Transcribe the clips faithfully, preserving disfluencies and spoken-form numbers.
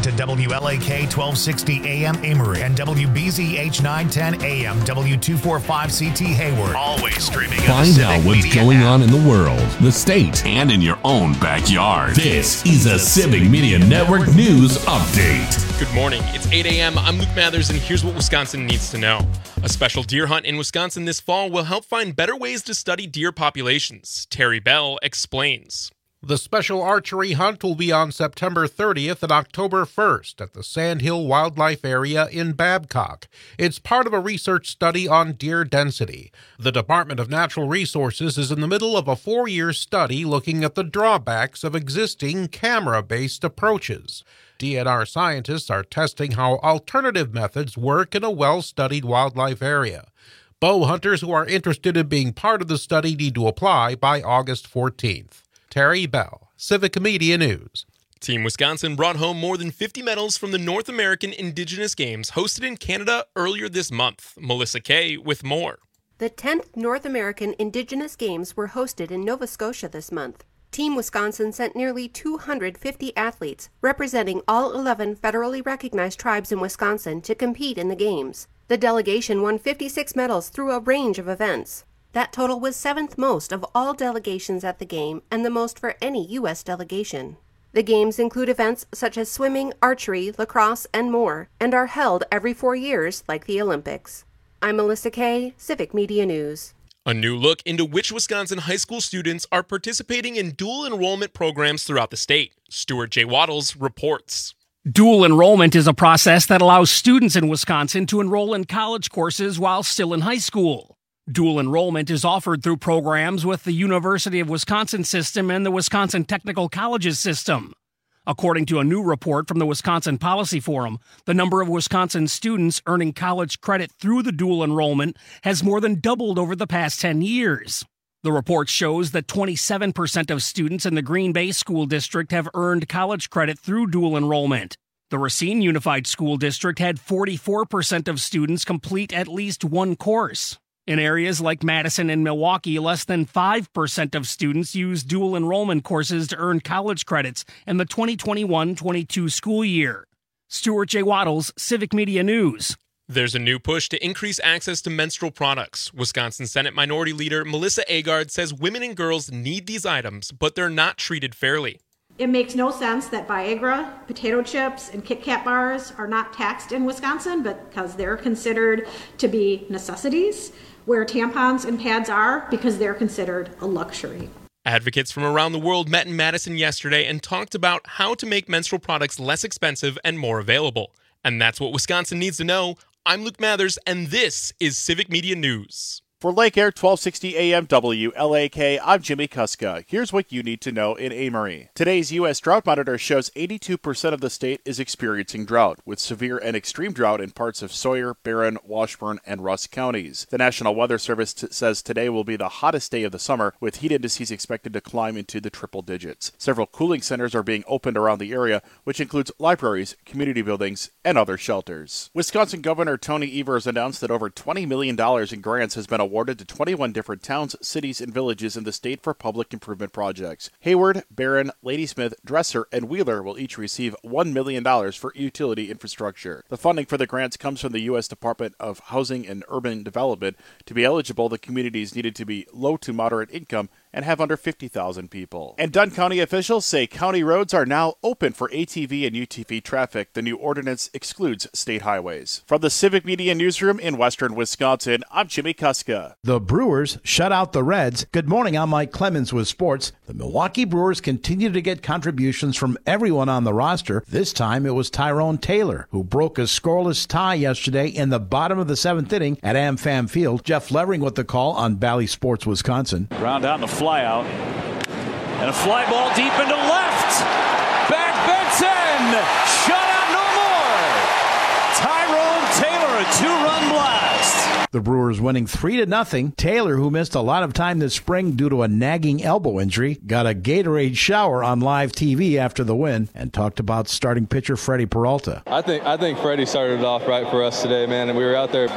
to W L A K twelve sixty A M Amory and W B Z H nine ten A M W two forty-five C T Hayward. Always streaming. Find out what's Media going app. on in the world, the state, and in your own backyard. This is a Civic Media Network News Update. Good morning. It's eight a.m. I'm Luke Mathers, and here's what Wisconsin needs to know. A special deer hunt in Wisconsin this fall will help find better ways to study deer populations. Terry Bell explains. The special archery hunt will be on September thirtieth and October first at the Sandhill Wildlife Area in Babcock. It's part of a research study on deer density. The Department of Natural Resources is in the middle of a four-year study looking at the drawbacks of existing camera-based approaches. D N R scientists are testing how alternative methods work in a well-studied wildlife area. Bow hunters who are interested in being part of the study need to apply by August fourteenth. Terry Bell, Civic Media News. Team Wisconsin brought home more than fifty medals from the North American Indigenous Games hosted in Canada earlier this month. Melissa Kay with more. The tenth North American Indigenous Games were hosted in Nova Scotia this month. Team Wisconsin sent nearly two hundred fifty athletes, representing all eleven federally recognized tribes in Wisconsin, to compete in the Games. The delegation won fifty-six medals through a range of events. That total was seventh most of all delegations at the game and the most for any U S delegation. The Games include events such as swimming, archery, lacrosse, and more, and are held every four years like the Olympics. I'm Melissa Kay, Civic Media News. A new look into which Wisconsin high school students are participating in dual enrollment programs throughout the state. Stuart J. Waddles reports. Dual enrollment is a process that allows students in Wisconsin to enroll in college courses while still in high school. Dual enrollment is offered through programs with the University of Wisconsin system and the Wisconsin Technical Colleges system. According to a new report from the Wisconsin Policy Forum, the number of Wisconsin students earning college credit through the dual enrollment has more than doubled over the past ten years. The report shows that twenty-seven percent of students in the Green Bay School District have earned college credit through dual enrollment. The Racine Unified School District had forty-four percent of students complete at least one course. In areas like Madison and Milwaukee, less than five percent of students use dual enrollment courses to earn college credits in the twenty twenty-one twenty-two school year. Stuart J. Waddles, Civic Media News. There's a new push to increase access to menstrual products. Wisconsin Senate Minority Leader Melissa Agard says women and girls need these items, but they're not treated fairly. It makes no sense that Viagra, potato chips, and Kit Kat bars are not taxed in Wisconsin because they're considered to be necessities, where tampons and pads are because they're considered a luxury. Advocates from around the world met in Madison yesterday and talked about how to make menstrual products less expensive and more available. And that's what Wisconsin needs to know. I'm Luke Mathers, and this is Civic Media News. For Lake Air twelve sixty A M W L A K, I'm Jimmy Kuska. Here's what you need to know in Amory. Today's U S Drought Monitor shows eighty-two percent of the state is experiencing drought, with severe and extreme drought in parts of Sawyer, Barron, Washburn, and Russ counties. The National Weather Service t- says today will be the hottest day of the summer, with heat indices expected to climb into the triple digits. Several cooling centers are being opened around the area, which includes libraries, community buildings, and other shelters. Wisconsin Governor Tony Evers announced that over twenty million dollars in grants has been awarded to twenty-one different towns, cities, and villages in the state for public improvement projects. Hayward, Barron, Ladysmith, Dresser, and Wheeler will each receive one million dollars for utility infrastructure. The funding for the grants comes from the U S Department of Housing and Urban Development. To be eligible, the communities needed to be low to moderate income and have under fifty thousand people. And Dunn County officials say county roads are now open for A T V and U T V traffic. The new ordinance excludes state highways. From the Civic Media Newsroom in Western Wisconsin, I'm Jimmy Kuska. The Brewers shut out the Reds. Good morning, I'm Mike Clemens with sports. The Milwaukee Brewers continue to get contributions from everyone on the roster. This time it was Tyrone Taylor, who broke a scoreless tie yesterday in the bottom of the seventh inning at AmFam Field. Jeff Levering with the call on Bally Sports Wisconsin. Round out the fly out, and a fly ball deep into left. Back Benson, shut out no more. Tyrone Taylor, a two-run blast. The Brewers winning three to nothing. Taylor, who missed a lot of time this spring due to a nagging elbow injury, got a Gatorade shower on live T V after the win and talked about starting pitcher Freddie Peralta. I think I think Freddie started it off right for us today, man, and we were out there.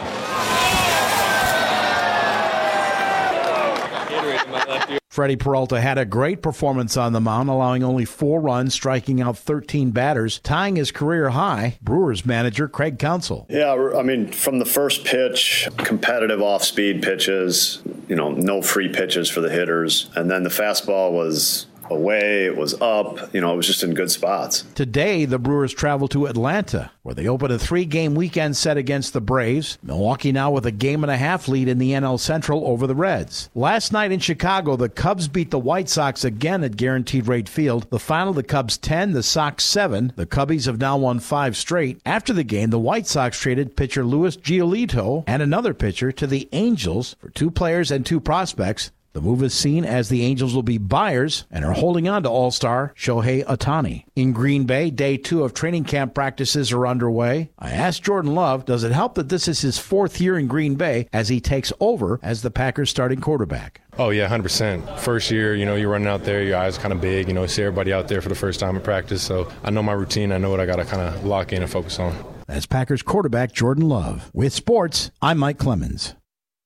Freddie Peralta had a great performance on the mound, allowing only four runs, striking out thirteen batters, tying his career high. Brewers manager Craig Counsell. Yeah, I mean, from the first pitch, competitive off-speed pitches, you know, no free pitches for the hitters. And then the fastball was away, it was up, you know, it was just in good spots. Today, the Brewers travel to Atlanta, where they open a three-game weekend set against the Braves. Milwaukee now with a game and a half lead in the N L Central over the Reds. Last night in Chicago, the Cubs beat the White Sox again at Guaranteed Rate Field. The final, the Cubs ten, the Sox seven. The Cubbies have now won five straight. After the game, the White Sox traded pitcher Luis Giolito and another pitcher to the Angels for two players and two prospects. The move is seen as the Angels will be buyers and are holding on to All-Star Shohei Ohtani. In Green Bay, day two of training camp practices are underway. I asked Jordan Love, does it help that this is his fourth year in Green Bay as he takes over as the Packers starting quarterback? Oh, yeah, one hundred percent. First year, you know, you're running out there, your eyes kind of big, you know, see everybody out there for the first time in practice. So I know my routine. I know what I got to kind of lock in and focus on. That's Packers quarterback Jordan Love. With sports, I'm Mike Clemens.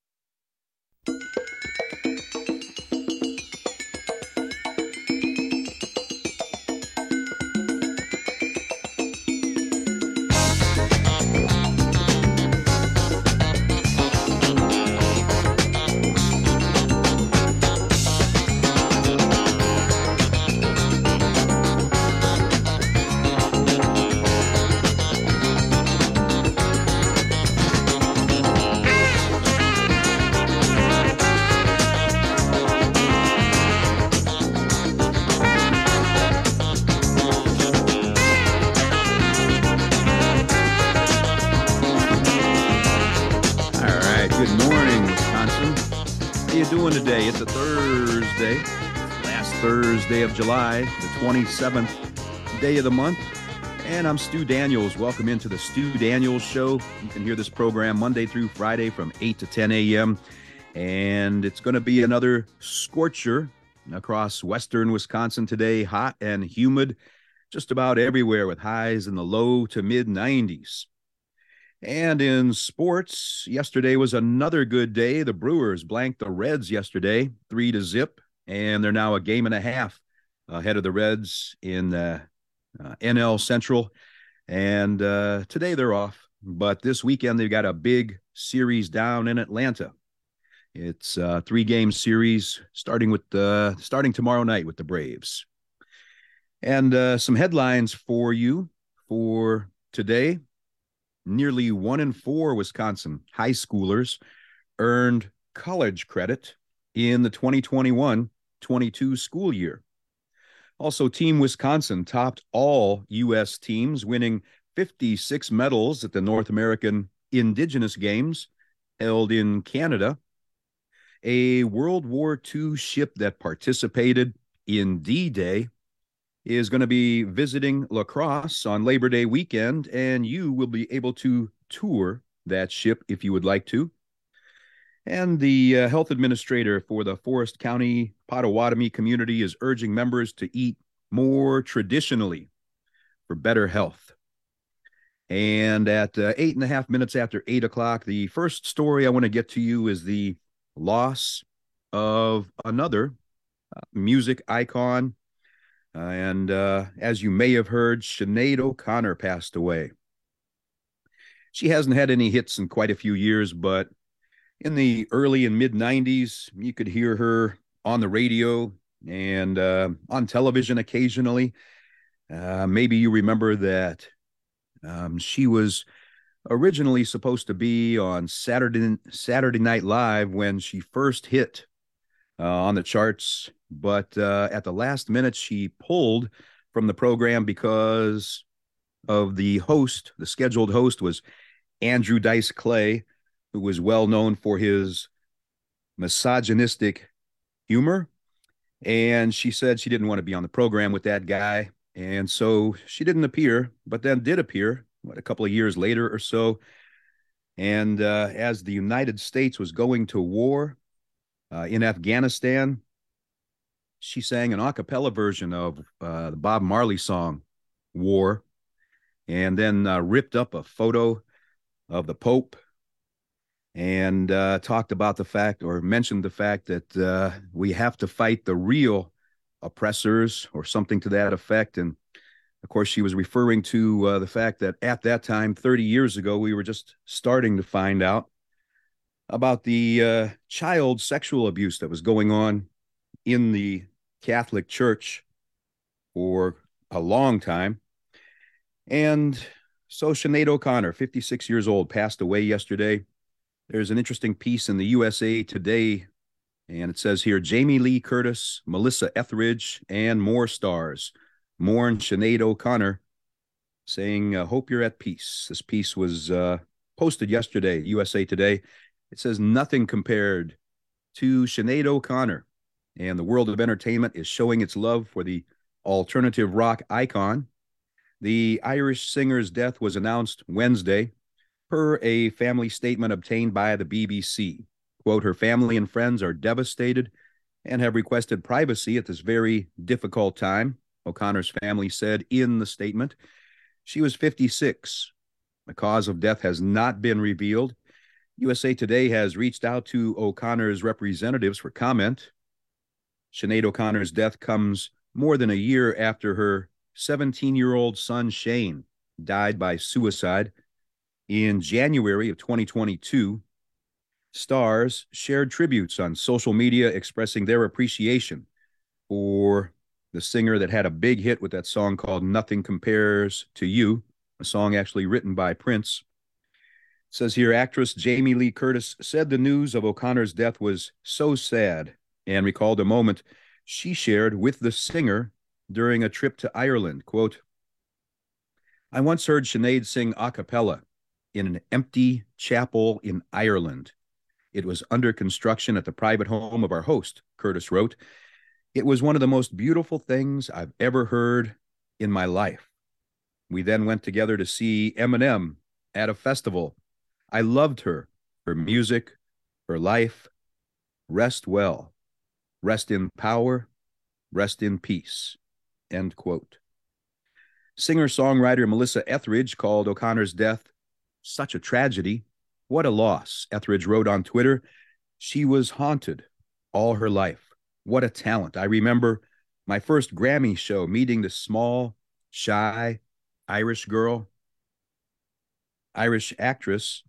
Today. It's a Thursday, last Thursday of July, the twenty-seventh day of the month, and I'm Stu Daniels. Welcome into the Stu Daniels Show. You can hear this program Monday through Friday from eight to ten a.m., and it's going to be another scorcher across western Wisconsin today, hot and humid just about everywhere with highs in the low to mid nineties. And in sports, yesterday was another good day. The Brewers blanked the Reds yesterday, three to zip, and they're now a game and a half ahead of the Reds in the uh, N L Central. And uh, today they're off, but this weekend they've got a big series down in Atlanta. It's a three-game series starting with the starting tomorrow night with the Braves. And uh, some headlines for you for today. Nearly one in four Wisconsin high schoolers earned college credit in the twenty twenty-one twenty-two school year. Also, Team Wisconsin topped all U S teams, winning fifty-six medals at the North American Indigenous Games held in Canada. A World War Two ship that participated in D-Day is going to be visiting La Crosse on Labor Day weekend, and you will be able to tour that ship if you would like to. And the uh, health administrator for the Forest County Potawatomi community is urging members to eat more traditionally for better health. And at uh, eight and a half minutes after eight o'clock, the first story I want to get to you is the loss of another uh, music icon. Uh, and uh, as you may have heard, Sinead O'Connor passed away. She hasn't had any hits in quite a few years, but in the early and mid nineties, you could hear her on the radio and uh, on television occasionally. Uh, maybe you remember that um, she was originally supposed to be on Saturday, Saturday Night Live when she first hit uh, on the charts. But uh, at the last minute, she pulled from the program because of the host. The scheduled host was Andrew Dice Clay, who was well known for his misogynistic humor. And she said she didn't want to be on the program with that guy. And so she didn't appear, but then did appear, what, a couple of years later or so. And uh, as the United States was going to war uh, in Afghanistan, she sang an a cappella version of uh, the Bob Marley song, War, and then uh, ripped up a photo of the Pope and uh, talked about the fact, or mentioned the fact, that uh, we have to fight the real oppressors or something to that effect. And of course, she was referring to uh, the fact that at that time, thirty years ago, we were just starting to find out about the uh, child sexual abuse that was going on in the Catholic Church for a long time. And so Sinead O'Connor, fifty-six years old, passed away yesterday. There's an interesting piece in the U S A Today, and it says here, Jamie Lee Curtis, Melissa Etheridge, and more stars mourn Sinead O'Connor, saying, uh, hope you're at peace. This piece was uh, posted yesterday, U S A Today. It says, nothing compared to Sinead O'Connor, and the world of entertainment is showing its love for the alternative rock icon. The Irish singer's death was announced Wednesday per a family statement obtained by the B B C. Quote, her family and friends are devastated and have requested privacy at this very difficult time, O'Connor's family said in the statement. She was fifty-six. The cause of death has not been revealed. U S A Today has reached out to O'Connor's representatives for comment. Sinead O'Connor's death comes more than a year after her seventeen-year-old son, Shane, died by suicide in January of twenty twenty-two. Stars shared tributes on social media expressing their appreciation for the singer that had a big hit with that song called Nothing Compares to You, a song actually written by Prince. It says here, actress Jamie Lee Curtis said the news of O'Connor's death was so sad and recalled a moment she shared with the singer during a trip to Ireland. Quote, I once heard Sinead sing a cappella in an empty chapel in Ireland. It was under construction at the private home of our host, Curtis wrote. It was one of the most beautiful things I've ever heard in my life. We then went together to see Eminem at a festival. I loved her, her music, her life. Rest well. Rest in power. Rest in peace. End quote. Singer-songwriter Melissa Etheridge called O'Connor's death such a tragedy. What a loss, Etheridge wrote on Twitter. She was haunted all her life. What a talent. I remember my first Grammy show, meeting this small, shy Irish girl, Irish actress,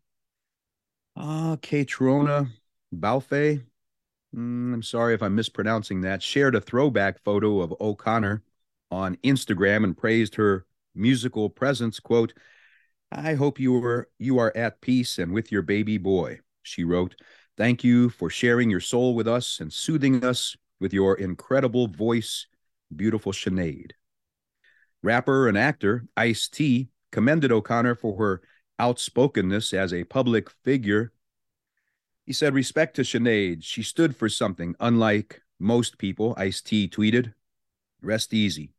uh, Catriona Balfe. Mm, I'm sorry if I'm mispronouncing that. Shared a throwback photo of O'Connor on Instagram and praised her musical presence. Quote, I hope you are, you are at peace and with your baby boy, she wrote. Thank you for sharing your soul with us and soothing us with your incredible voice, beautiful Sinead. Rapper and actor Ice-T commended O'Connor for her outspokenness as a public figure. He said, respect to Sinead. She stood for something unlike most people, Ice-T tweeted. Rest easy.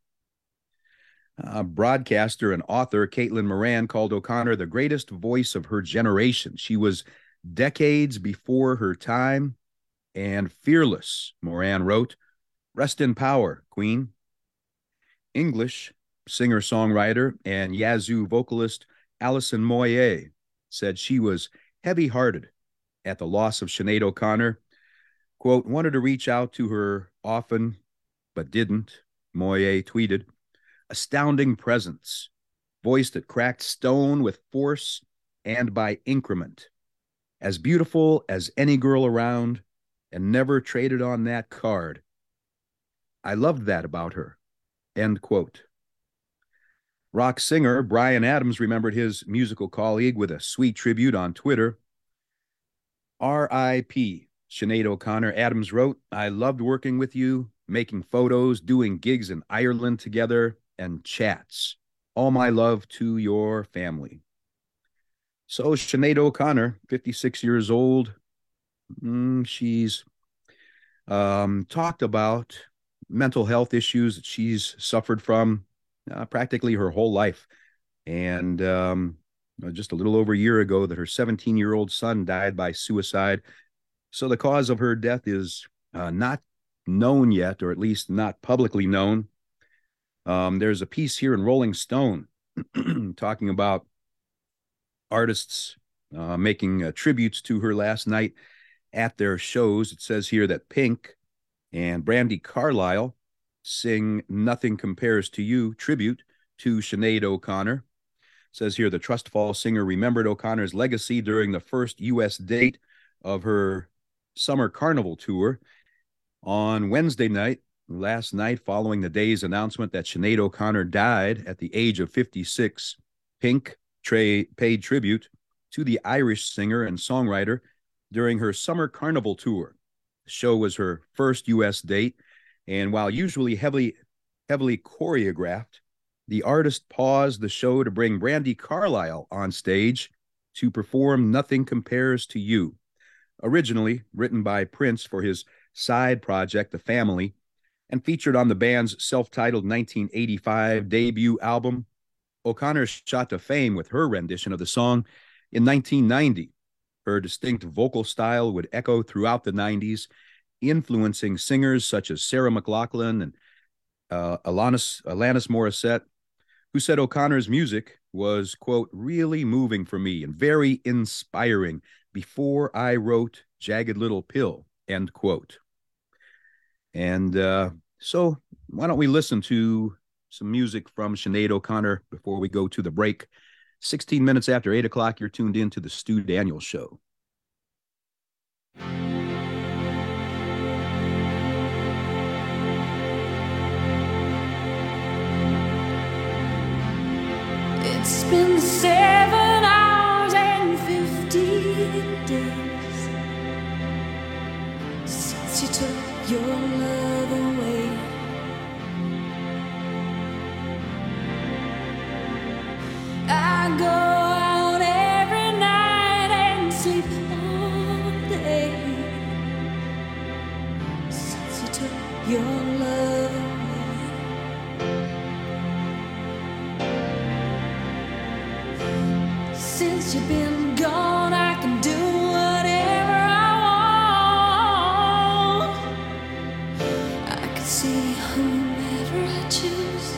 Uh, broadcaster and author Caitlin Moran called O'Connor the greatest voice of her generation. She was decades before her time and fearless, Moran wrote. Rest in power, Queen. English singer-songwriter and Yazoo vocalist Alison Moyet said she was heavy-hearted at the loss of Sinead O'Connor. Quote, wanted to reach out to her often, but didn't, Moyet tweeted. Astounding presence, voice that cracked stone with force and by increment. As beautiful as any girl around and never traded on that card. I loved that about her. End quote. Rock singer Bryan Adams remembered his musical colleague with a sweet tribute on Twitter. R I P Sinead O'Connor, Adams wrote, I loved working with you, making photos, doing gigs in Ireland together, and chats. All my love to your family. So Sinead O'Connor, fifty-six years old, mm, she's um, talked about mental health issues that she's suffered from uh, practically her whole life. And um, just a little over a year ago that her seventeen-year-old son died by suicide. So the cause of her death is uh, not known yet, or at least not publicly known. Um, there's a piece here in Rolling Stone talking about artists uh, making uh, tributes to her last night at their shows. It says here that Pink and Brandi Carlile sing Nothing Compares to You tribute to Sinead O'Connor. It says here the Trust Fall singer remembered O'Connor's legacy during the first U S date of her summer carnival tour. On Wednesday night, last night, following the day's announcement that Sinead O'Connor died at the age of fifty-six, Pink tra- paid tribute to the Irish singer and songwriter during her summer carnival tour. The show was her first U S date, and while usually heavily, heavily choreographed, the artist paused the show to bring Brandi Carlile on stage to perform Nothing Compares to You. Originally written by Prince for his side project, The Family, and featured on the band's self-titled nineteen eighty-five debut album, O'Connor shot to fame with her rendition of the song in nineteen ninety. Her distinct vocal style would echo throughout the nineties, influencing singers such as Sarah McLachlan and uh, Alanis, Alanis Morissette, who said O'Connor's music was, quote, really moving for me and very inspiring before I wrote Jagged Little Pill, end quote. And uh, so why don't we listen to some music from Sinead O'Connor before we go to the break. sixteen minutes after eight o'clock, you're tuned in to the Stu Daniels Show. It's been seven hours and fifteen days since you took your love away. I go out every night and sleep all day since you took your love away. Since you've been gone, I can do whatever I want. I can see whomever I choose.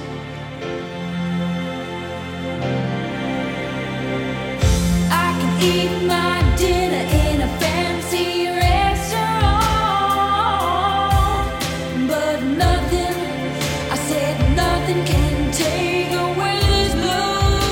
I can eat my dinner in a fancy restaurant, but nothing, I said nothing can take away this blues.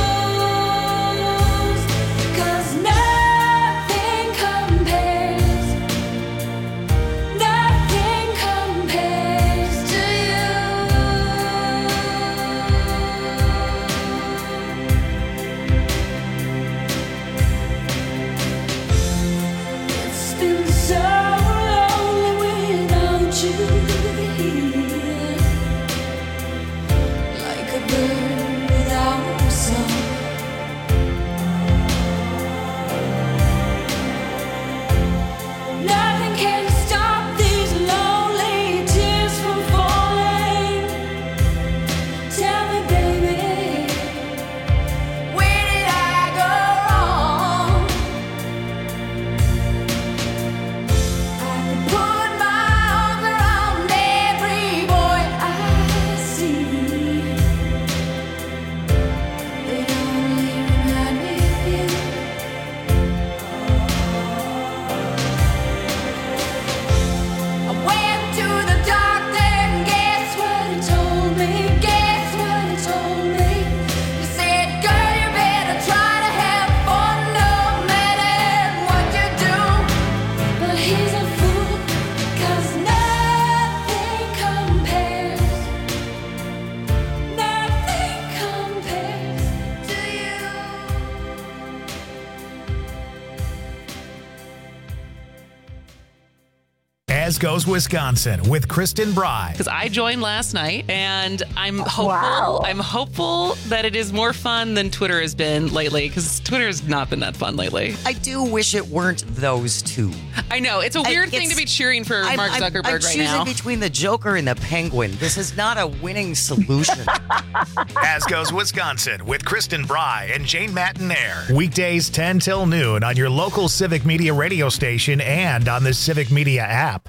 As Goes Wisconsin with Kristen Bry. Because I joined last night, and I'm hopeful. Wow. I'm hopeful that it is more fun than Twitter has been lately. Because Twitter has not been that fun lately. I do wish it weren't those two. I know it's a weird I, thing to be cheering for I'm, Mark I'm, Zuckerberg I'm right choosing now. between the Joker and the Penguin. This is not a winning solution. As Goes Wisconsin with Kristen Bry and Jane Matinaire. Weekdays ten till noon on your local Civic Media radio station and on the Civic Media app.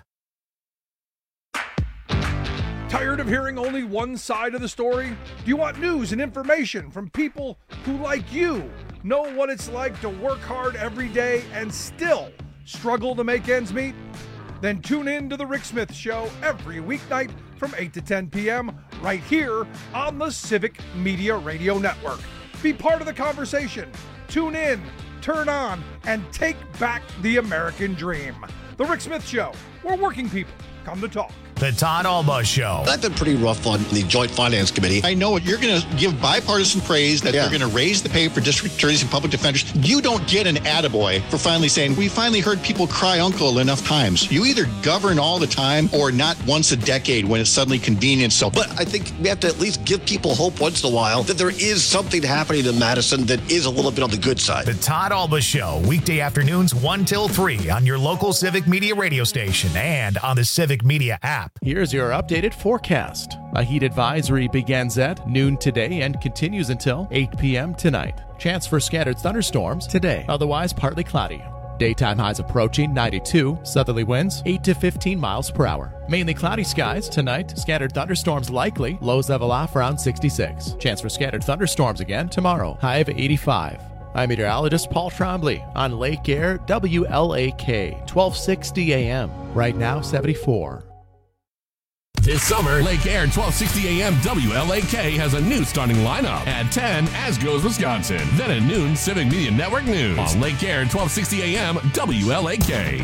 Tired of hearing only one side of the story? Do you want news and information from people who, like you, Know what it's like to work hard every day and still struggle to make ends meet? Then tune in to The Rick Smith Show every weeknight from eight to ten p.m. right here on the Civic Media Radio Network. Be part of the conversation. Tune in, turn on, and take back the American dream. The Rick Smith Show, where working people come to talk. The Todd Alba Show. I've been pretty rough on the Joint Finance Committee. I know you're going to give bipartisan praise that yeah. they're going to raise the pay for district attorneys and public defenders. You don't get an attaboy for finally saying, we finally heard people cry uncle enough times. You either govern all the time or not once a decade when it's suddenly convenient. So, but I think we have to at least give people hope once in a while that there is something happening in Madison that is a little bit on the good side. The Todd Alba Show, weekday afternoons one till three on your local Civic Media radio station and on the Civic Media app. Here's your updated forecast. A heat advisory begins at noon today and continues until eight p.m. tonight. Chance for scattered thunderstorms today, otherwise partly cloudy. Daytime highs approaching ninety-two, southerly winds eight to fifteen miles per hour. Mainly cloudy skies tonight, scattered thunderstorms likely, lows level off around sixty-six. Chance for scattered thunderstorms again tomorrow, high of eighty-five. I'm meteorologist Paul Trombley on Lake Air W L A K, twelve sixty A M. Right now, seventy-four. This summer, Lake Air twelve sixty A M W L A K has a new starting lineup. At ten, As Goes Wisconsin. Then at noon, Civic Media Network News. On Lake Air twelve sixty A M W L A K.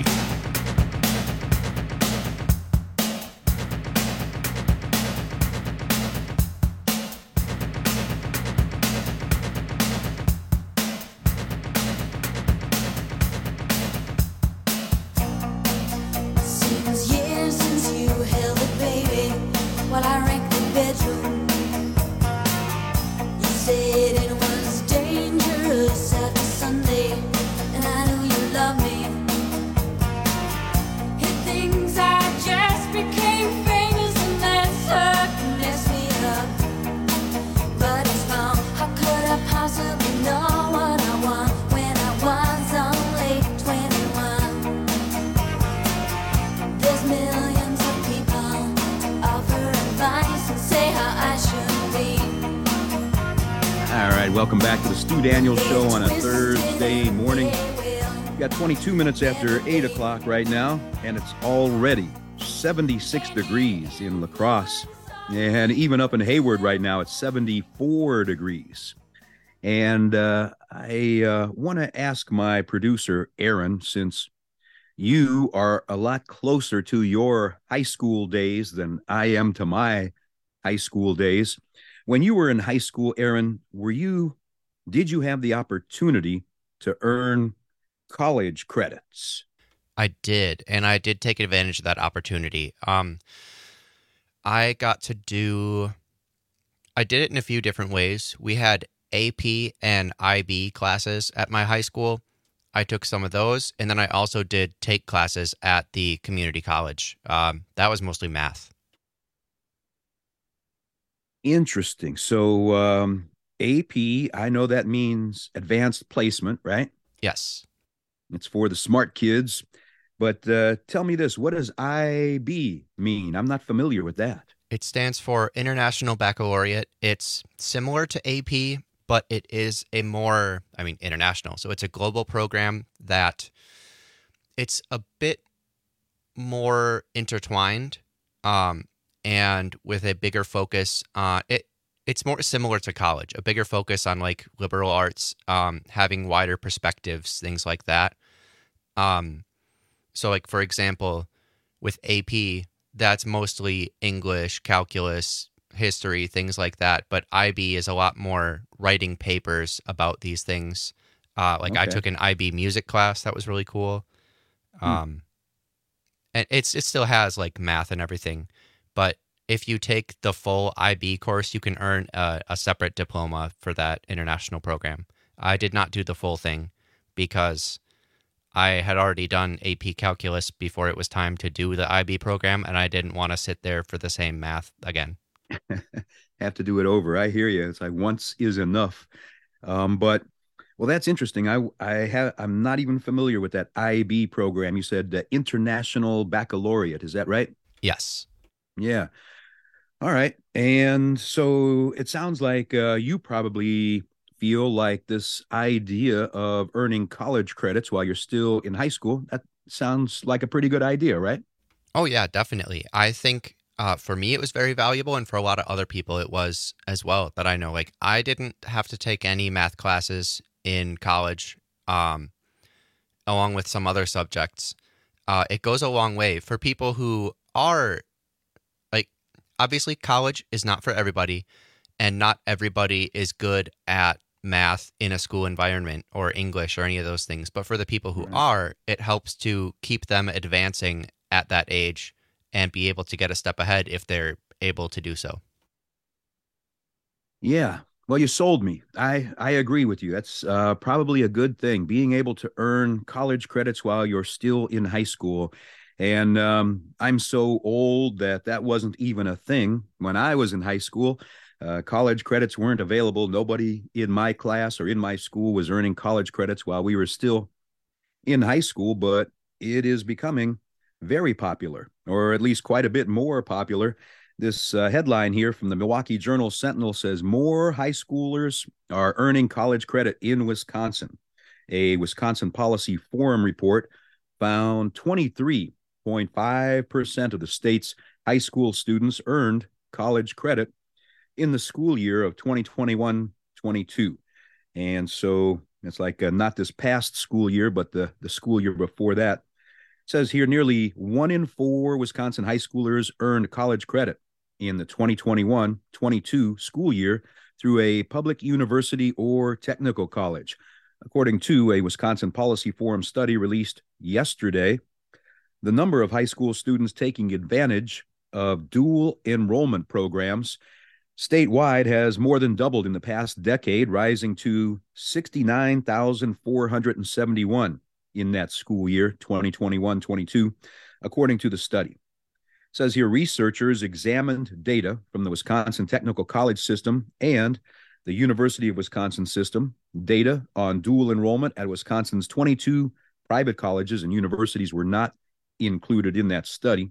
Welcome back to the Stu Daniels Show on a Thursday morning. We got twenty-two minutes after eight o'clock right now, and it's already seventy-six degrees in La Crosse. And even up in Hayward right now, it's seventy-four degrees. And uh, I uh, want to ask my producer, Aaron, since you are a lot closer to your high school days than I am to my high school days. When you were in high school, Aaron, were you, did you have the opportunity to earn college credits? I did, and I did take advantage of that opportunity. Um, I got to do, I did it in a few different ways. We had A P and I B classes at my high school. I took some of those, and then I also did take classes at the community college. Um, that was mostly math. Interesting. So um, A P, I know that means advanced placement, right? Yes. It's for the smart kids. But uh, tell me this, what does I B mean? I'm not familiar with that. It stands for International Baccalaureate. It's similar to A P, but it is a more, I mean, international. So it's a global program that it's a bit more intertwined. Um And with a bigger focus on it, it's more similar to college, a bigger focus on like liberal arts, um, having wider perspectives, things like that. Um, so like, for example, with A P, that's mostly English, calculus, history, things like that. But I B is a lot more writing papers about these things. Uh, like okay. I took an I B music class. That was really cool. Um, hmm. And it's, it still has like math and everything. But if you take the full I B course, you can earn a, a separate diploma for that international program. I did not do the full thing because I had already done A P calculus before it was time to do the I B program, and I didn't want to sit there for the same math again. Have to do it over. I hear you. It's like once is enough. Um, but well, that's interesting. I I have I'm not even familiar with that I B program. You said the International Baccalaureate. Is that right? Yes. Yeah. All right. And so it sounds like uh, you probably feel like this idea of earning college credits while you're still in high school, that sounds like a pretty good idea, right? Oh, yeah, definitely. I think uh, for me, it was very valuable. And for a lot of other people, it was as well, that I know. Like, I didn't have to take any math classes in college, um, along with some other subjects. Uh, it goes a long way for people who are, like, obviously college is not for everybody, and not everybody is good at math in a school environment or English or any of those things. But for the people who are, it helps to keep them advancing at that age and be able to get a step ahead if they're able to do so. Yeah. Well, you sold me. I, I agree with you. That's uh, probably a good thing, being able to earn college credits while you're still in high school. And um, I'm so old that that wasn't even a thing when I was in high school. Uh, college credits weren't available. Nobody in my class or in my school was earning college credits while we were still in high school, but it is becoming very popular, or at least quite a bit more popular. This uh, headline here from the Milwaukee Journal Sentinel says more high schoolers are earning college credit in Wisconsin. A Wisconsin Policy Forum report found twenty-three point five percent of the state's high school students earned college credit in the school year of twenty twenty-one twenty-two. And so it's like uh, not this past school year, but the, the school year before that. It says here nearly one in four Wisconsin high schoolers earned college credit in the twenty twenty-one twenty-two school year through a public university or technical college, according to a Wisconsin Policy Forum study released yesterday. The number of high school students taking advantage of dual enrollment programs statewide has more than doubled in the past decade, rising to sixty-nine thousand four hundred seventy-one in that school year, twenty twenty-one twenty-two, according to the study. It says here researchers examined data from the Wisconsin Technical College System and the University of Wisconsin system, data on dual enrollment at Wisconsin's twenty-two private colleges and universities were not included in that study.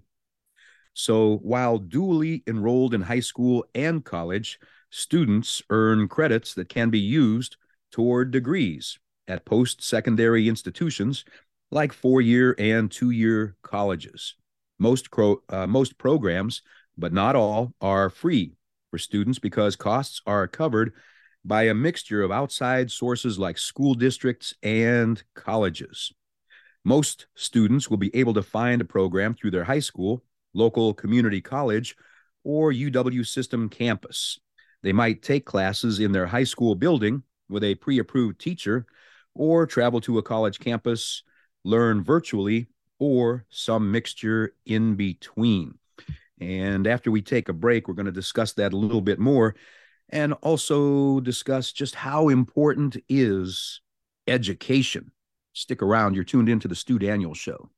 So while dually enrolled in high school and college, students earn credits that can be used toward degrees at post-secondary institutions like four-year and two-year colleges. Most, pro, uh, most programs, but not all, are free for students because costs are covered by a mixture of outside sources like school districts and colleges. Most students will be able to find a program through their high school, local community college, or U W system campus. They might take classes in their high school building with a pre-approved teacher, or travel to a college campus, learn virtually, or some mixture in between. And after we take a break, we're going to discuss that a little bit more and also discuss just how important is education. Stick around. You're tuned into the Stu Daniels Show.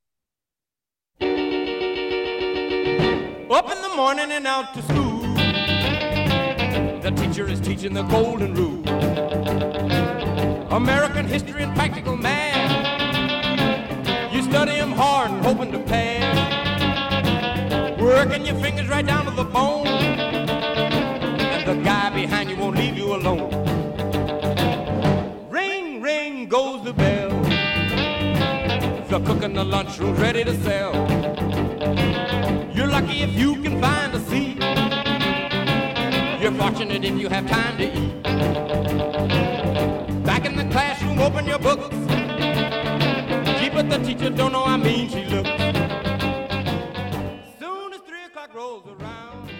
Up in the morning and out to school. The teacher is teaching the golden rule. American history and practical math. You study them hard and hoping to pass. Working your fingers right down to the bone. And the guy behind you won't leave you alone. Ring, ring goes the bell. The cook in the lunchroom's ready to sell. You're lucky if you can find a seat. You're fortunate if you have time to eat. Back in the classroom, open your books. Gee, but the teacher don't know how mean she looks. Soon as three o'clock rolls around.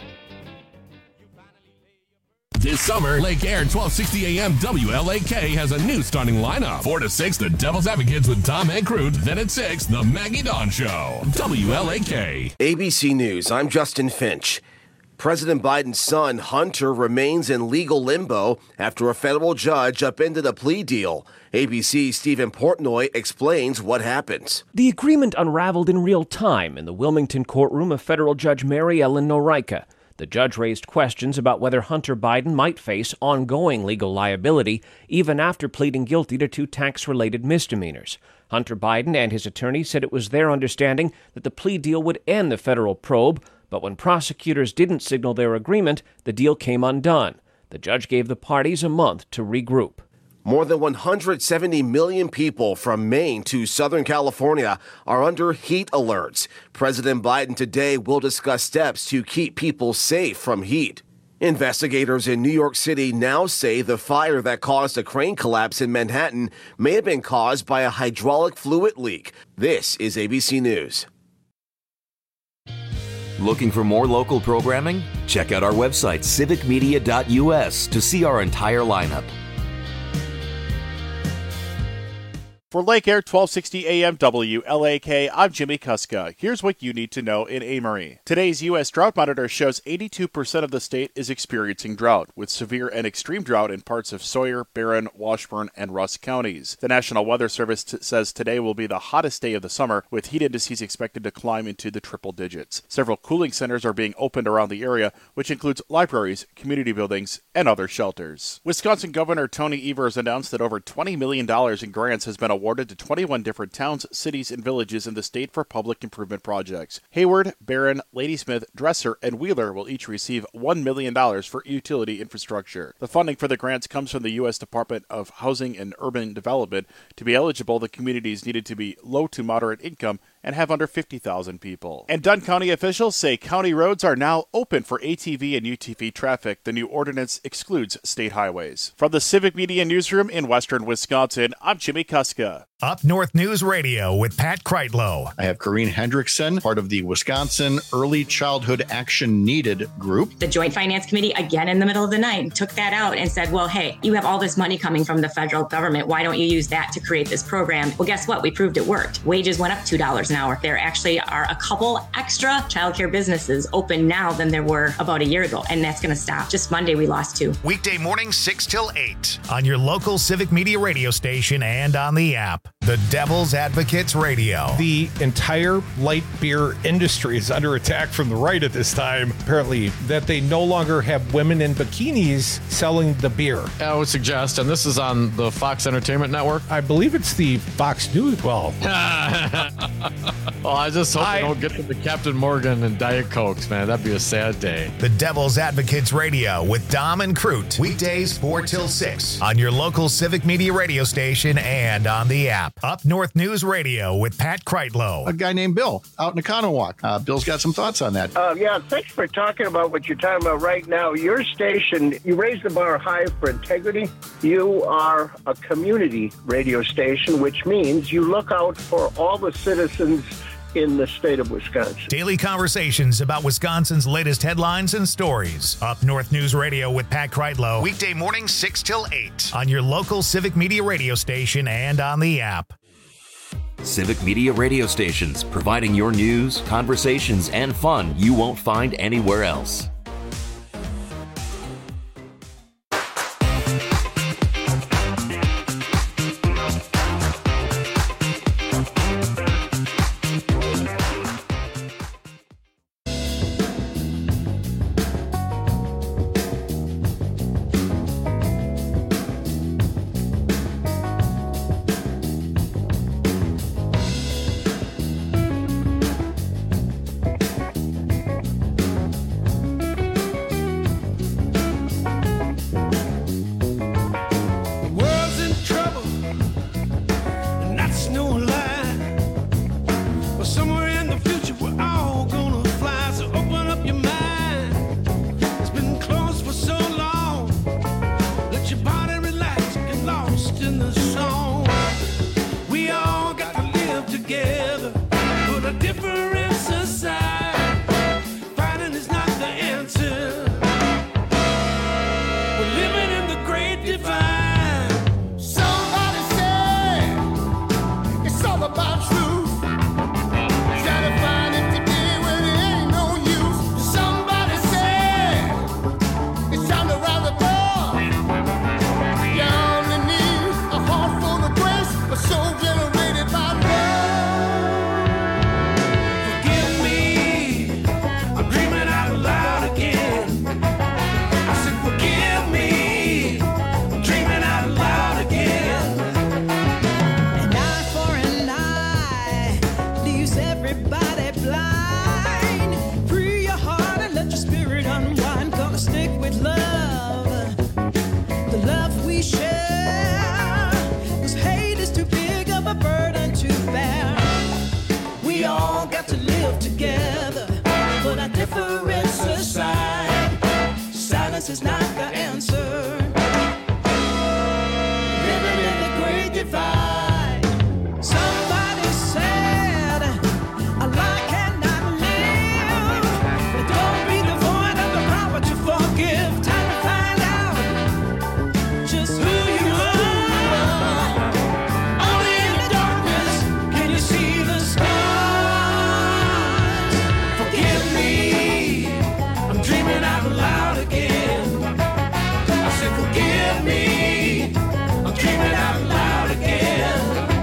This summer, Lake Air twelve sixty A M W L A K has a new starting lineup. four to six, the Devil's Advocates with Tom Ankroot. Then at six, the Maggie Dawn Show. W L A K. A B C News, I'm Justin Finch. President Biden's son, Hunter, remains in legal limbo after a federal judge upended a plea deal. A B C's Stephen Portnoy explains what happened. The agreement unraveled in real time in the Wilmington courtroom of federal judge Mary Ellen Noreika. The judge raised questions about whether Hunter Biden might face ongoing legal liability even after pleading guilty to two tax-related misdemeanors. Hunter Biden and his attorney said it was their understanding that the plea deal would end the federal probe, but when prosecutors didn't signal their agreement, the deal came undone. The The judge gave the parties a month to regroup. More than one hundred seventy million people from Maine to Southern California are under heat alerts. President Biden today will discuss steps to keep people safe from heat. Investigators in New York City now say the fire that caused a crane collapse in Manhattan may have been caused by a hydraulic fluid leak. This is A B C News. Looking for more local programming? Check out our website, civic media dot U S, to see our entire lineup. For Lake Air twelve sixty A M W L A K, I'm Jimmy Kuska. Here's what you need to know in Amory. Today's U S Drought Monitor shows eighty-two percent of the state is experiencing drought, with severe and extreme drought in parts of Sawyer, Barron, Washburn, and Rusk counties. The National Weather Service t- says today will be the hottest day of the summer, with heat indices expected to climb into the triple digits. Several cooling centers are being opened around the area, which includes libraries, community buildings, and other shelters. Wisconsin Governor Tony Evers announced that over twenty million dollars in grants has been awarded awarded to twenty-one different towns, cities, and villages in the state for public improvement projects. Hayward, Barron, Ladysmith, Dresser, and Wheeler will each receive one million dollars for utility infrastructure. The funding for the grants comes from the U S Department of Housing and Urban Development. To be eligible, the communities needed to be low to moderate income and have under fifty thousand people. And Dunn County officials say county roads are now open for A T V and U T V traffic. The new ordinance excludes state highways. From the Civic Media Newsroom in Western Wisconsin, I'm Jimmy Kuska. Up North News Radio with Pat Kreitlow. I have Corrine Hendrickson, part of the Wisconsin Early Childhood Action Needed group. The Joint Finance Committee, again in the middle of the night, took that out and said, well, hey, you have all this money coming from the federal government. Why don't you use that to create this program? Well, guess what? We proved it worked. Wages went up two dollars an hour. There actually are a couple extra childcare businesses open now than there were about a year ago, and that's going to stop. Just Monday, we lost two. Weekday mornings, six till eight on your local Civic Media radio station and on the app. The Devil's Advocates Radio. The entire light beer industry is under attack from the right at this time, apparently, that they no longer have women in bikinis selling the beer. I would suggest, and this is on the Fox Entertainment Network. I believe it's the Fox News. Well, well I just hope I, they don't get to the Captain Morgan and Diet Cokes, man. That'd be a sad day. The Devil's Advocates Radio with Dom and Crute. Weekdays four till six on your local Civic Media radio station and on the app. Up North News Radio with Pat Kreitlow. A guy named Bill out in Economowoc. Uh, Bill's got some thoughts on that. Uh, yeah, thanks for talking about what you're talking about right now. Your station, you raise the bar high for integrity. You are a community radio station, which means you look out for all the citizens in the state of Wisconsin. Daily conversations about Wisconsin's latest headlines and stories. Up North News Radio with Pat Kreitlow. Weekday mornings, six till eight on your local Civic Media radio station and on the app. Civic Media radio stations, providing your news, conversations, and fun you won't find anywhere else. A home live together, put our difference aside. Silence is not the answer. Living in the great divide. Somebody said a lie cannot live. But don't be devoid of the power to forgive. Time to find out just who you are. Only in the darkness can you see the stars. Forgive me, I'm dreaming out loud again. I said forgive me, I'm dreaming out loud again.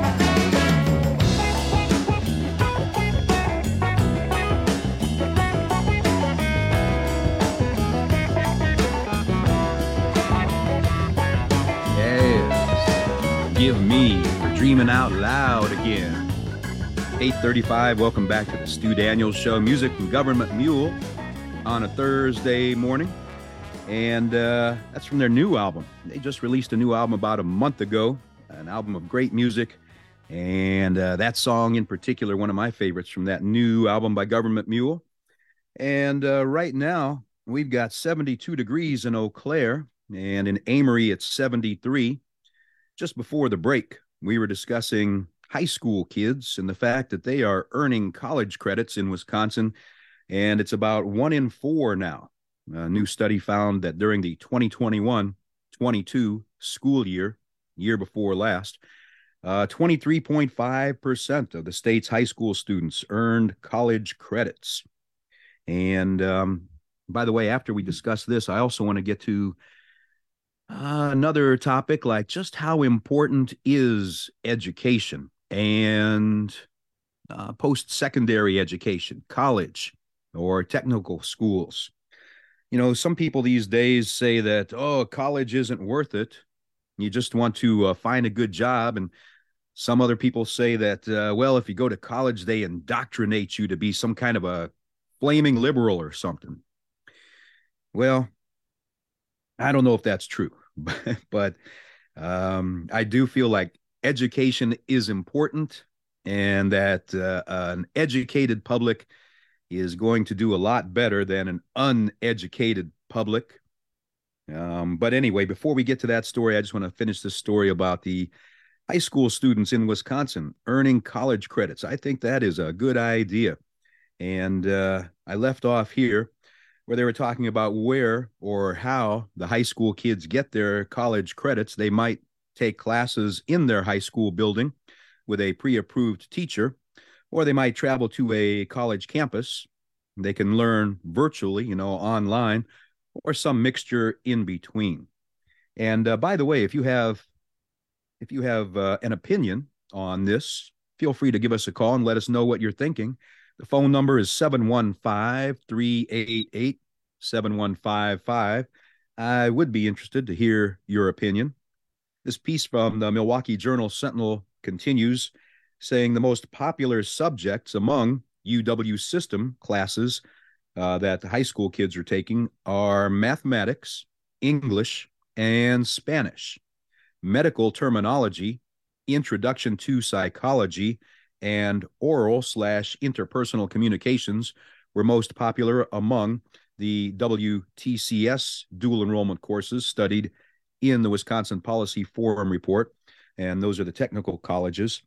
Yes. Forgive me for dreaming out loud again. eight thirty-five, welcome back to the Stu Daniels Show. Music from Government Mule on a Thursday morning. And uh, that's from their new album. They just released a new album about a month ago, an album of great music. And uh, that song in particular, one of my favorites from that new album by Government Mule. And uh, right now, we've got seventy-two degrees in Eau Claire, and in Amory, it's seventy-three. Just before the break, we were discussing high school kids and the fact that they are earning college credits in Wisconsin, and it's about one in four now. A new study found that during the twenty twenty-one twenty-two school year, year before last, uh, twenty-three point five percent of the state's high school students earned college credits. And um, by the way, after we discuss this, I also want to get to uh, another topic, like just how important is education and uh, post-secondary education, college or technical schools. You know, some people these days say that, oh, college isn't worth it. You just want to uh, find a good job. And some other people say that, uh, well, if you go to college, they indoctrinate you to be some kind of a flaming liberal or something. Well, I don't know if that's true, but, but um, I do feel like education is important, and that uh, an educated public is going to do a lot better than an uneducated public. Um, but anyway, before we get to that story, I just want to finish this story about the high school students in Wisconsin earning college credits. I think that is a good idea. And uh, I left off here where they were talking about where or how the high school kids get their college credits. They might take classes in their high school building with a pre-approved teacher, or they might travel to a college campus. They can learn virtually, you know, online, or some mixture in between. And uh, by the way, if you have if you have uh, an opinion on this, feel free to give us a call and let us know what you're thinking. The phone number is seven one five, three eight eight, seven one five five. I would be interested to hear your opinion. This piece from the Milwaukee Journal Sentinel continues, saying the most popular subjects among U W system classes uh, that the high school kids are taking are mathematics, English, and Spanish. Medical terminology, introduction to psychology, and oral slash interpersonal communications were most popular among the W T C S dual enrollment courses studied in the Wisconsin Policy Forum report. And those are the technical colleges.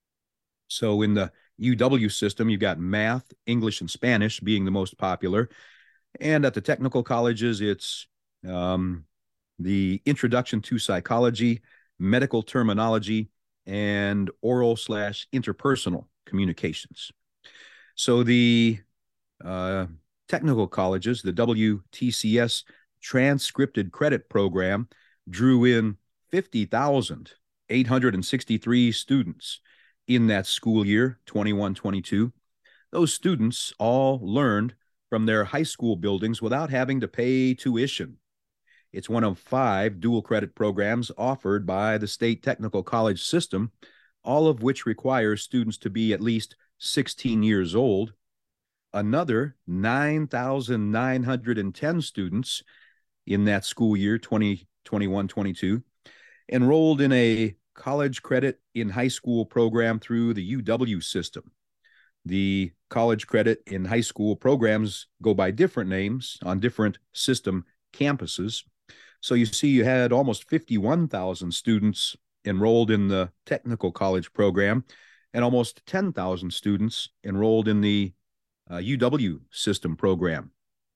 So in the U W system, you've got math, English, and Spanish being the most popular. And at the technical colleges, it's um, the introduction to psychology, medical terminology, and oral slash interpersonal communications. So the uh, technical colleges, the W T C S transcripted credit program, drew in fifty thousand eight hundred sixty-three students in that school year, twenty-one twenty-two. Those students all learned from their high school buildings without having to pay tuition. It's one of five dual credit programs offered by the state technical college system, all of which require students to be at least sixteen years old. Another nine thousand nine hundred ten students in that school year, twenty twenty-one twenty-two, enrolled in a college credit in high school program through the U W system. The college credit in high school programs go by different names on different system campuses. So you see, you had almost fifty-one thousand students enrolled in the technical college program and almost ten thousand students enrolled in the uh, U W system program.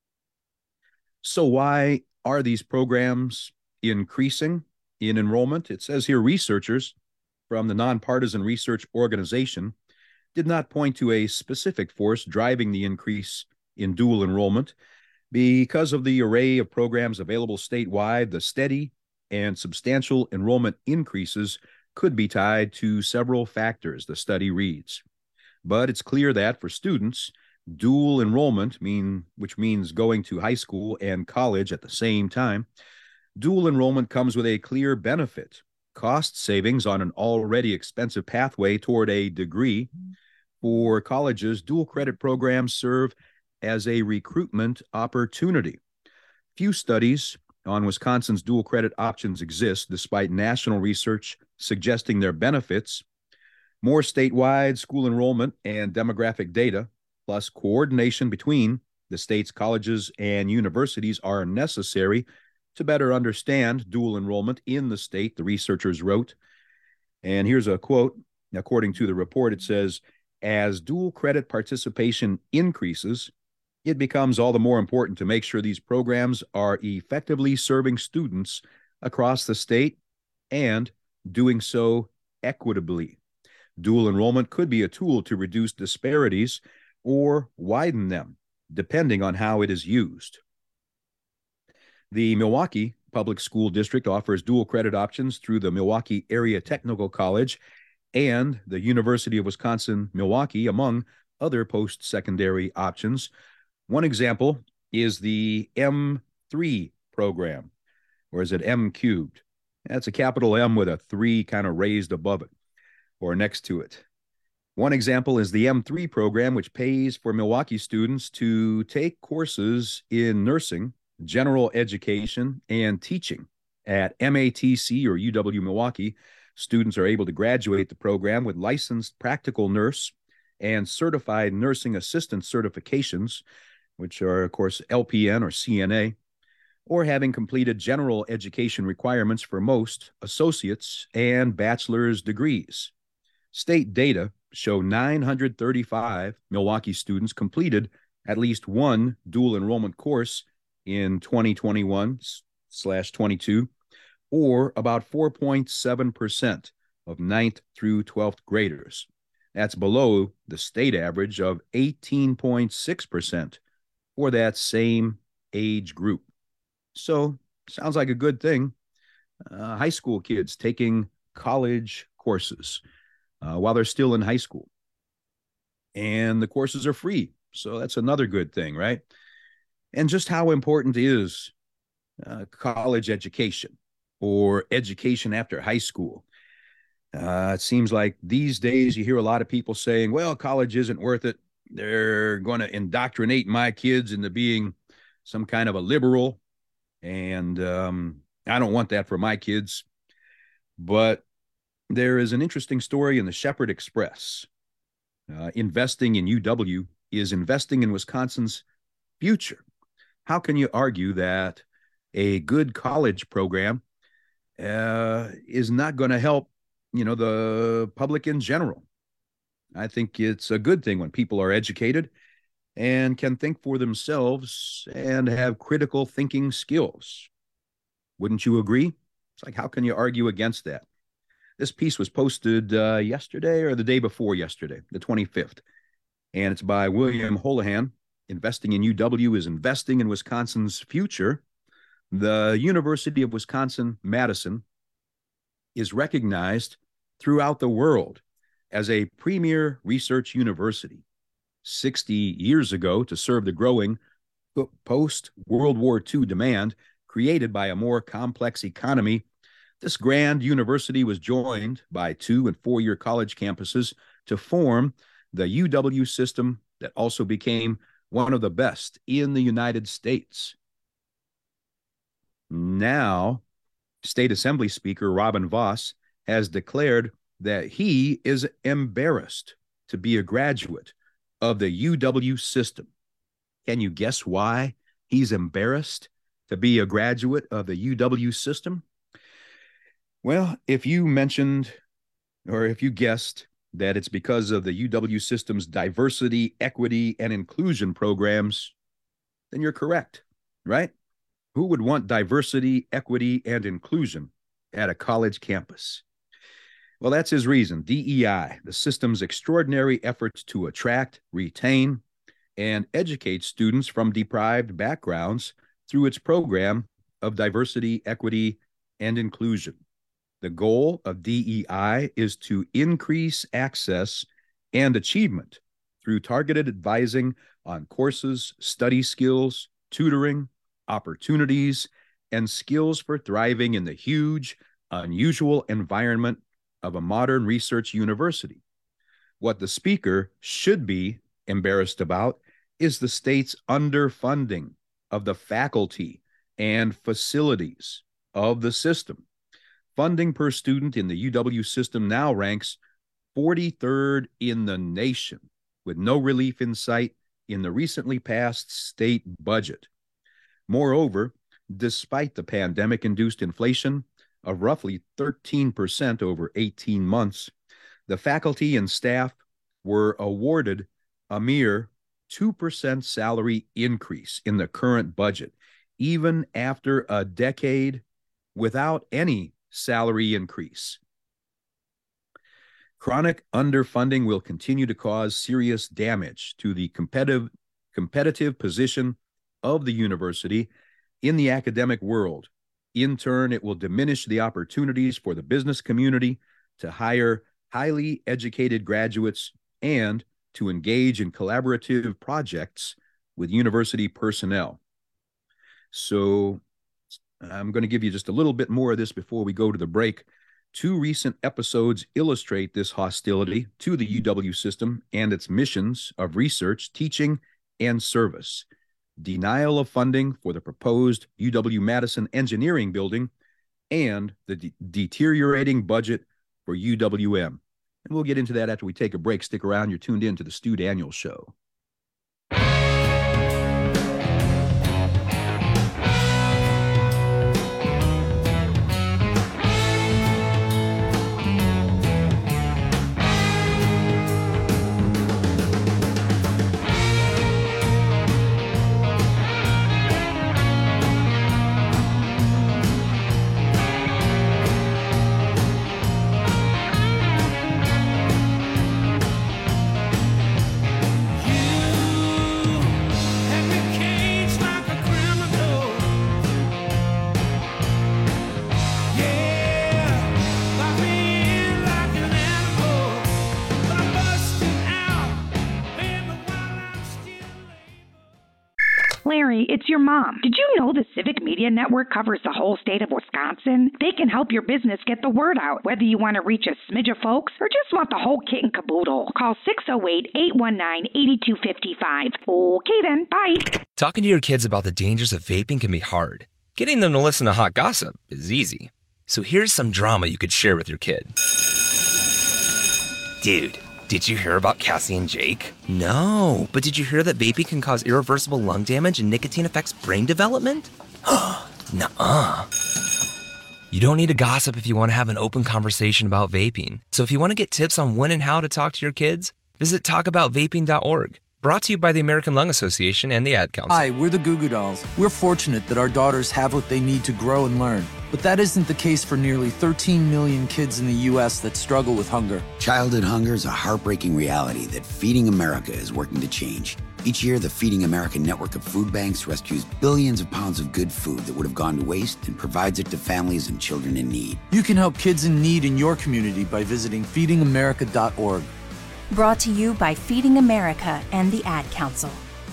So why are these programs increasing in enrollment? It says here researchers from the Nonpartisan Research Organization did not point to a specific force driving the increase in dual enrollment. Because of the array of programs available statewide, the steady and substantial enrollment increases could be tied to several factors, the study reads. But it's clear that for students, dual enrollment, mean, which means going to high school and college at the same time, dual enrollment comes with a clear benefit: cost savings on an already expensive pathway toward a degree. For colleges, dual credit programs serve as a recruitment opportunity. Few studies on Wisconsin's dual credit options exist, despite national research suggesting their benefits. More statewide school enrollment and demographic data, plus coordination between the state's colleges and universities, are necessary to better understand dual enrollment in the state, the researchers wrote. And here's a quote. According to the report, it says, as dual credit participation increases, it becomes all the more important to make sure these programs are effectively serving students across the state and doing so equitably. Dual enrollment could be a tool to reduce disparities or widen them, depending on how it is used. The Milwaukee Public School District offers dual credit options through the Milwaukee Area Technical College and the University of Wisconsin-Milwaukee, among other post-secondary options. One example is the M three program, or is it M cubed? That's a capital M with a three kind of raised above it or next to it. One example is the M three program, which pays for Milwaukee students to take courses in nursing, general education, and teaching. At M A T C or U W Milwaukee, students are able to graduate the program with licensed practical nurse and certified nursing assistant certifications, which are, of course, L P N or C N A, or having completed general education requirements for most associate's and bachelor's degrees. State data show nine hundred thirty-five Milwaukee students completed at least one dual enrollment course in twenty twenty-one slash twenty-two, or about four point seven percent of ninth through twelfth graders. That's below the state average of eighteen point six percent for that same age group. So, sounds like a good thing. Uh, high school kids taking college courses uh, while they're still in high school. And the courses are free. So that's another good thing, right? And just how important is uh, college education or education after high school? Uh, it seems like these days you hear a lot of people saying, well, college isn't worth it. They're going to indoctrinate my kids into being some kind of a liberal. And um, I don't want that for my kids. But there is an interesting story in the Shepherd Express. Uh, investing in U W is investing in Wisconsin's future. How can you argue that a good college program uh, is not going to help, you know, the public in general? I think it's a good thing when people are educated and can think for themselves and have critical thinking skills. Wouldn't you agree? It's like, how can you argue against that? This piece was posted uh, yesterday or the day before yesterday, the twenty-fifth, and it's by William Holohan. Investing in U W is investing in Wisconsin's future. The University of Wisconsin-Madison is recognized throughout the world as a premier research university. sixty years ago, to serve the growing post-World War Two demand created by a more complex economy, this grand university was joined by two and four-year college campuses to form the U W system that also became one of the best in the United States. Now, State Assembly Speaker Robin Vos has declared that he is embarrassed to be a graduate of the U W system. Can you guess why he's embarrassed to be a graduate of the U W system? Well, if you mentioned or if you guessed that it's because of the U W system's diversity, equity, and inclusion programs, then you're correct, right? Who would want diversity, equity, and inclusion at a college campus? Well, that's his reason. D E I, the system's extraordinary efforts to attract, retain, and educate students from deprived backgrounds through its program of diversity, equity, and inclusion. The goal of D E I is to increase access and achievement through targeted advising on courses, study skills, tutoring, opportunities, and skills for thriving in the huge, unusual environment of a modern research university. What the speaker should be embarrassed about is the state's underfunding of the faculty and facilities of the system. Funding per student in the U W system now ranks forty-third in the nation, with no relief in sight in the recently passed state budget. Moreover, despite the pandemic-induced inflation of roughly thirteen percent over eighteen months, the faculty and staff were awarded a mere two percent salary increase in the current budget, even after a decade without any salary increase. Chronic underfunding will continue to cause serious damage to the competitive, competitive position of the university in the academic world. In turn, it will diminish the opportunities for the business community to hire highly educated graduates and to engage in collaborative projects with university personnel. So I'm going to give you just a little bit more of this before we go to the break. Two recent episodes illustrate this hostility to the U W system and its missions of research, teaching, and service. Denial of funding for the proposed U W-Madison Engineering Building, and the de- deteriorating budget for U W M. And we'll get into that after we take a break. Stick around. You're tuned in to the Stu Daniels Show. Larry, it's your mom. Did you know the Civic Media Network covers the whole state of Wisconsin? They can help your business get the word out, whether you want to reach a smidge of folks or just want the whole kit and caboodle. Call six oh eight, eight one nine, eight two five five. Okay then, bye. Talking to your kids about the dangers of vaping can be hard. Getting them to listen to hot gossip is easy. So here's some drama you could share with your kid. Dude, did you hear about Cassie and Jake? No, but did you hear that vaping can cause irreversible lung damage and nicotine affects brain development? Nuh-uh. You don't need to gossip if you want to have an open conversation about vaping. So if you want to get tips on when and how to talk to your kids, visit talk about vaping dot org. Brought to you by the American Lung Association and the Ad Council. Hi, we're the Goo Goo Dolls. We're fortunate that our daughters have what they need to grow and learn. But that isn't the case for nearly thirteen million kids in the U S that struggle with hunger. Childhood hunger is a heartbreaking reality that Feeding America is working to change. Each year, the Feeding America network of food banks rescues billions of pounds of good food that would have gone to waste and provides it to families and children in need. You can help kids in need in your community by visiting feeding america dot org. Brought to you by Feeding America and the Ad Council.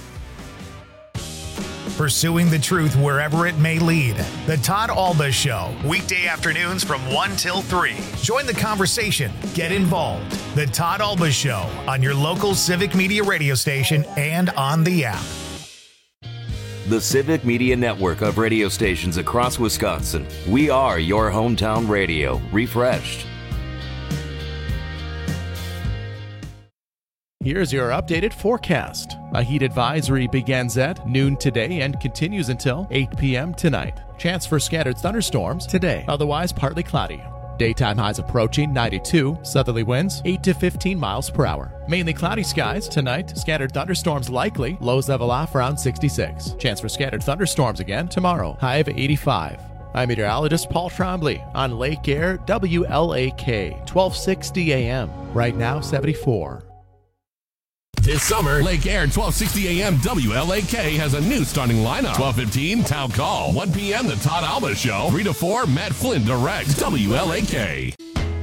Pursuing the truth wherever it may lead. The Todd Alba Show, weekday afternoons from one till three. Join the conversation. Get involved. The Todd Alba Show on your local Civic Media radio station and on the app. The Civic Media Network of radio stations across Wisconsin. We are your hometown radio, refreshed. Here's your updated forecast. A heat advisory begins at noon today and continues until eight p.m. tonight. Chance for scattered thunderstorms today, otherwise partly cloudy. Daytime highs approaching ninety-two, southerly winds eight to fifteen miles per hour. Mainly cloudy skies tonight, scattered thunderstorms likely, lows level off around sixty-six. Chance for scattered thunderstorms again tomorrow, high of eighty-five. I'm meteorologist Paul Trombley on Lake Air W L A K, twelve sixty A M. Right now, seventy-four. This summer, Lake Air twelve sixty A M W L A K has a new starting lineup. twelve fifteen, Town Call. one p.m., The Todd Alba Show. three to four, Matt Flynn directs W L A K.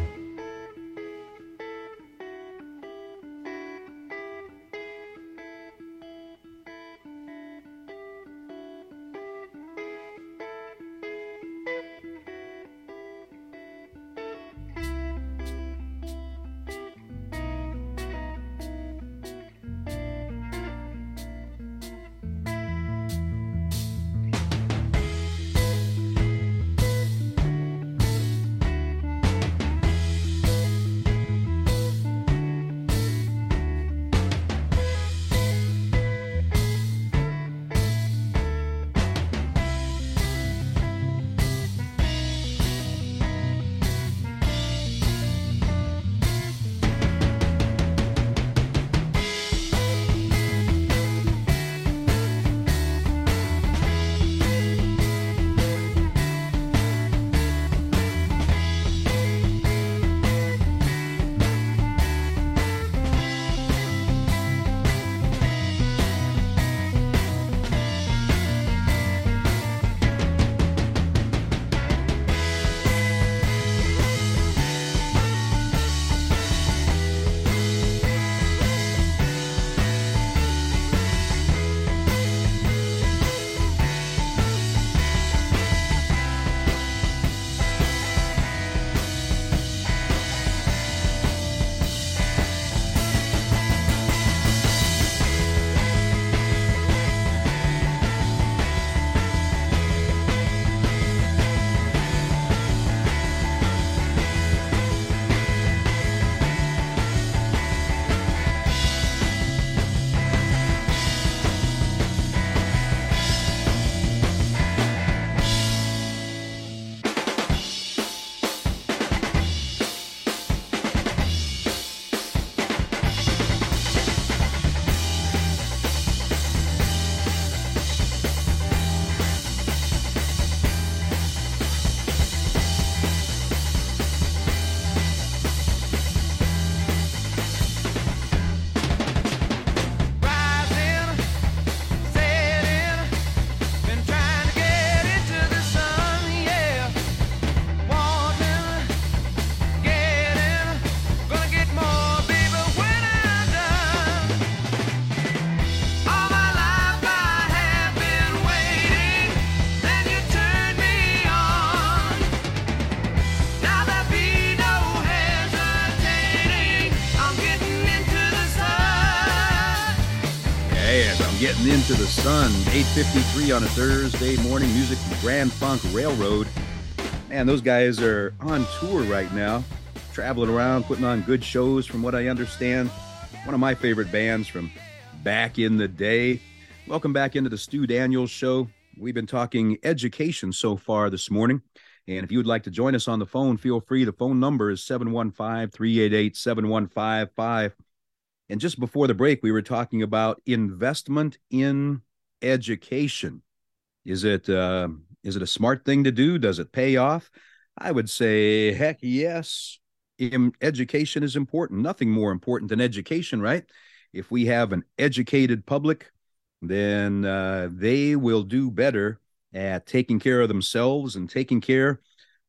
Getting into the sun, eight fifty-three on a Thursday morning. Music from Grand Funk Railroad. Man, those guys are on tour right now, traveling around, putting on good shows from what I understand. One of my favorite bands from back in the day. Welcome back into the Stu Daniels Show. We've been talking education so far this morning. And if you would like to join us on the phone, feel free. The phone number is seven one five, three eight eight, seven one five five. And just before the break, we were talking about investment in education. Is it uh, is it a smart thing to do? Does it pay off? I would say, heck yes. Education is important. Nothing more important than education, right? If we have an educated public, then uh, they will do better at taking care of themselves and taking care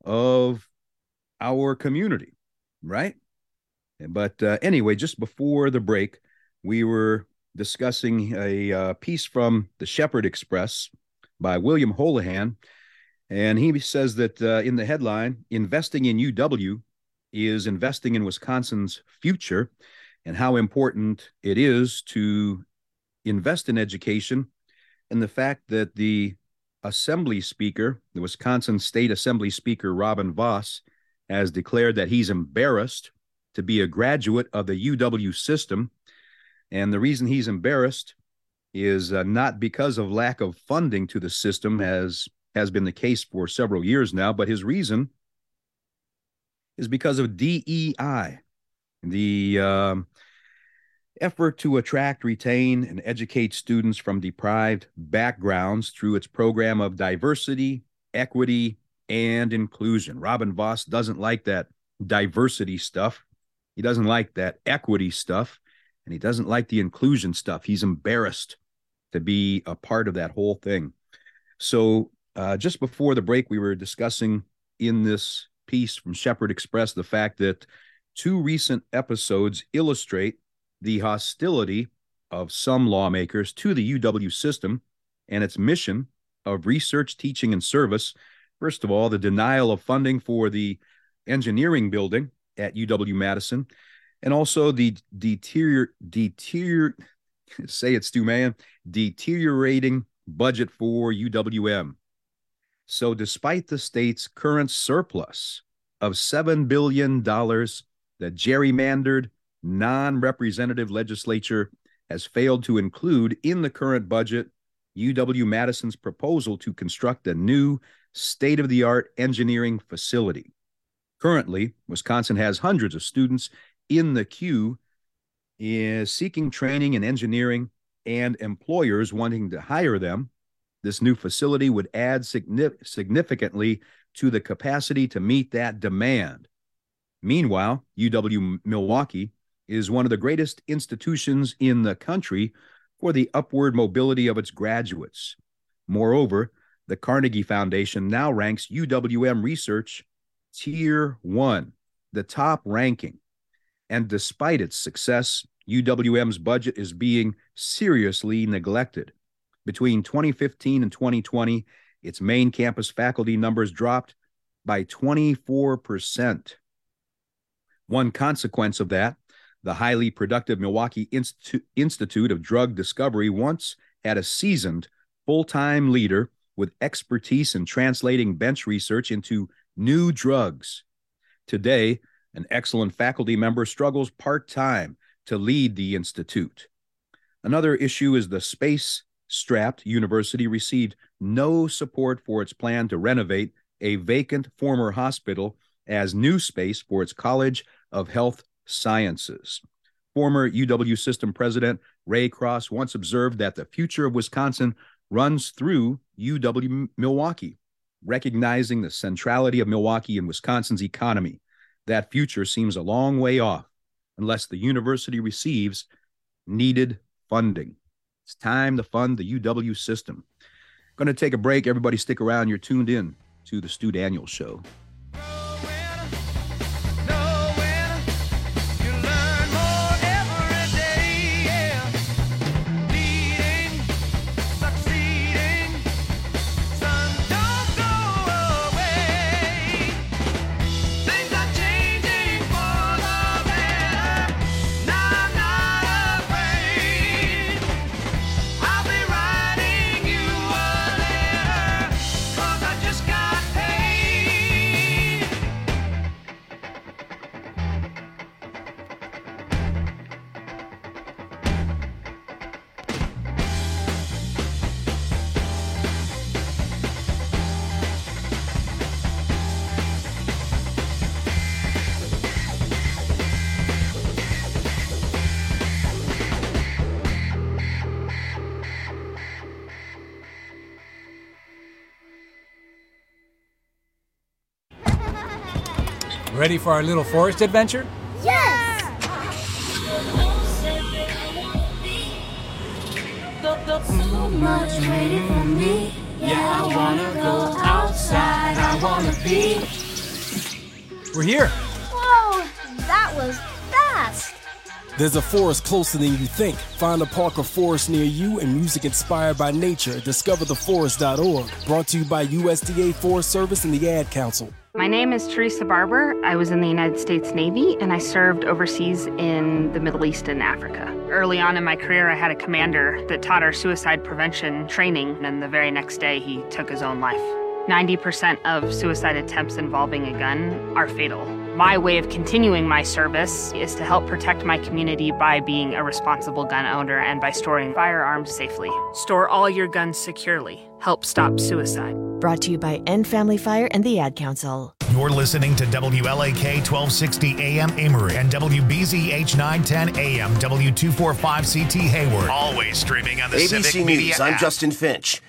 of our community, right? But uh, anyway, just before the break, we were discussing a uh, piece from the Shepherd Express by William Holohan. And he says that uh, in the headline, investing in U W is investing in Wisconsin's future, and how important it is to invest in education, and the fact that the Assembly Speaker, the Wisconsin State Assembly Speaker, Robin Vos, has declared that he's embarrassed to be a graduate of the U W system. And the reason he's embarrassed is uh, not because of lack of funding to the system, as has been the case for several years now, but his reason is because of D E I, the um, effort to attract, retain, and educate students from deprived backgrounds through its program of diversity, equity, and inclusion. Robin Vos doesn't like that diversity stuff. He doesn't like that equity stuff, and he doesn't like the inclusion stuff. He's embarrassed to be a part of that whole thing. So uh, just before the break, we were discussing in this piece from Shepherd Express the fact that two recent episodes illustrate the hostility of some lawmakers to the U W system and its mission of research, teaching, and service. First of all, the denial of funding for the engineering building at U W-Madison, and also the deterior, deterior, say it, Stu Mayan, deteriorating budget for U W M. So despite the state's current surplus of seven billion dollars, the gerrymandered, non-representative legislature has failed to include in the current budget U W-Madison's proposal to construct a new state-of-the-art engineering facility. Currently, Wisconsin has hundreds of students in the queue is seeking training in engineering and employers wanting to hire them. This new facility would add signif- significantly to the capacity to meet that demand. Meanwhile, U W-Milwaukee is one of the greatest institutions in the country for the upward mobility of its graduates. Moreover, the Carnegie Foundation now ranks U W M research Tier one, the top ranking. And despite its success, U W M's budget is being seriously neglected. Between twenty fifteen and twenty twenty, its main campus faculty numbers dropped by twenty-four percent. One consequence of that, the highly productive Milwaukee Institute, Institute of Drug Discovery once had a seasoned, full-time leader with expertise in translating bench research into new drugs. Today, an excellent faculty member struggles part-time to lead the institute. Another issue is the space-strapped university received no support for its plan to renovate a vacant former hospital as new space for its College of Health Sciences. Former U W system president Ray Cross once observed that the future of Wisconsin runs through U W-Milwaukee, recognizing the centrality of Milwaukee in Wisconsin's economy. That future seems a long way off unless the university receives needed funding. It's time to fund the U W system. Going to take a break. Everybody stick around. You're tuned in to the Stu Daniels Show. Ready for our little forest adventure? Yes! So much waiting for me. Yeah, I wanna go outside. I wanna be. We're here. Whoa, that was fast. There's a forest closer than you think. Find a park or forest near you and music inspired by nature at discover the forest dot org. Brought to you by U S D A Forest Service and the Ad Council. My name is Teresa Barber. I was in the United States Navy, and I served overseas in the Middle East and Africa. Early on in my career, I had a commander that taught our suicide prevention training, and the very next day, he took his own life. ninety percent of suicide attempts involving a gun are fatal. My way of continuing my service is to help protect my community by being a responsible gun owner and by storing firearms safely. Store all your guns securely. Help stop suicide. Brought to you by End Family Fire and the Ad Council. You're listening to W L A K twelve sixty A M Amory and W B Z H nine ten A M W two forty-five C T Hayward. Always streaming on the A B C Civic News, Media I'm app. Justin Finch.